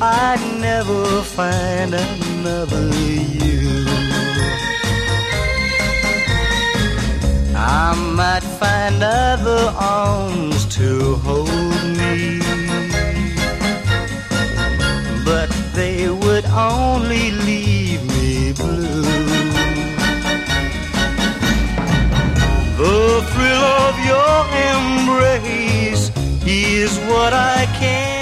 I'd never find another you. I might find other arms to hold me, but they would only leave me blue. The thrill of your embrace is what I can't